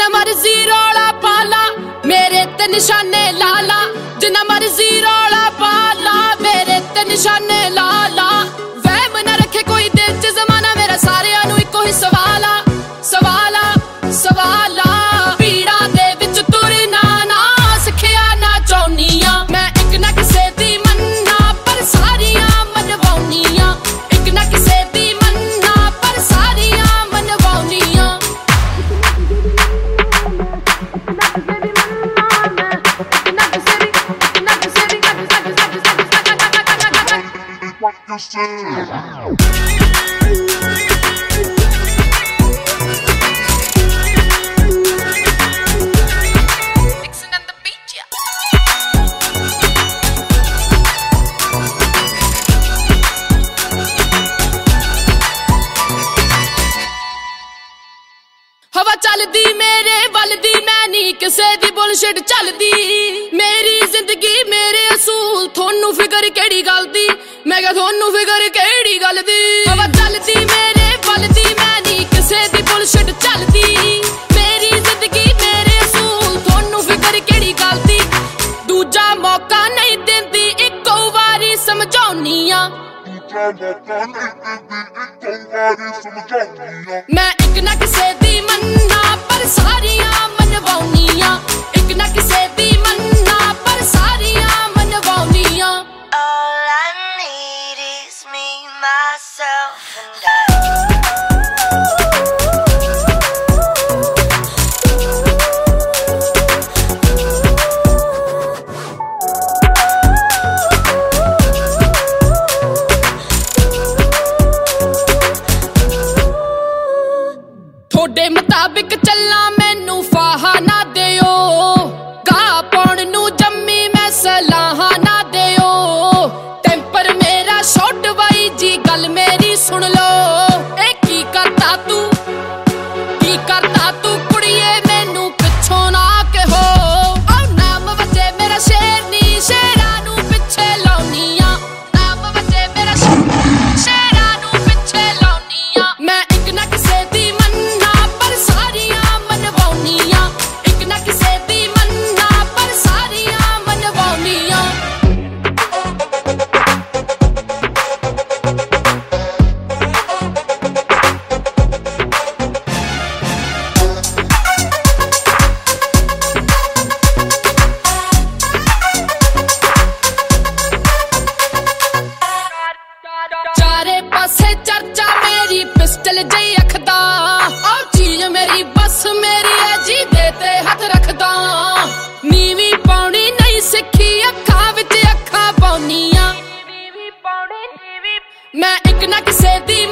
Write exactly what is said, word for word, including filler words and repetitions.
जिन्ना मर्जी रौला पाला मेरे ते निशाने लाला, जिन्ना मर्जी रौला पाला मेरे ते निशाने लाला। वहम ना रखे कोई दिल च जमाना मेरा सारियां नू इको ही सवाला सवाला सवाला। पीड़ा दे विच तुरना ना सिखिया ना चाहुनियां मैं एक ना किसे दी मन्ना पर सारियां मनवाउनियां, एक ना किसे दी मन्ना पर सारियां मनवाउनियां। हवा चलदी मेरे वलदी मैं नी किसे दी बुलशिट चलदी, मेरी जिंदगी मेरे असूल थोनू फिकर केड़ी गल दी, मैं क्या थोनू फिकर केड़ी गल दी। हवा चलदी मेरे वलदी मैं नी किसे दी बुलशिट चलदी, मेरी जिंदगी मेरे असूल थोनू फिकर केड़ी गल दी। दूजा मौका नहीं दिंदी इक्को वारी समझाउनियां मैं एक ना किसे दी मन्ना पर सारियां मनवाउनियां, एक ना किसे दी मन्ना पर सारियां मनवाउनियां। All I need is me, myself and I। थोड़े मुताबिक चलना मैनू फाहा ना दियो, गा पाउण नू जम्मी मैं सलाहा ना दियो। टेंपर मेरा शॉर्ट वाई जी गल मेरी सुन लो, ए की करता तू की करता तू कुड़िए मैनू पिछों ना कहो। ओ नाम वजे मेरा शेर नी शेरा नू पिछे लाउनियां, नाम वजे मेरा शेरा नू पिछे लाउनियां। मैं एक ना किसे दी चारे पासे चर्चा मेरी पिस्टल जई अखदा, और चीज मेरी बस मेरी है जी देते हथ रखदा। नीवी पाउनी नहीं सिखी अखा विच अखा पाउनियां मैं एक ना किसे दी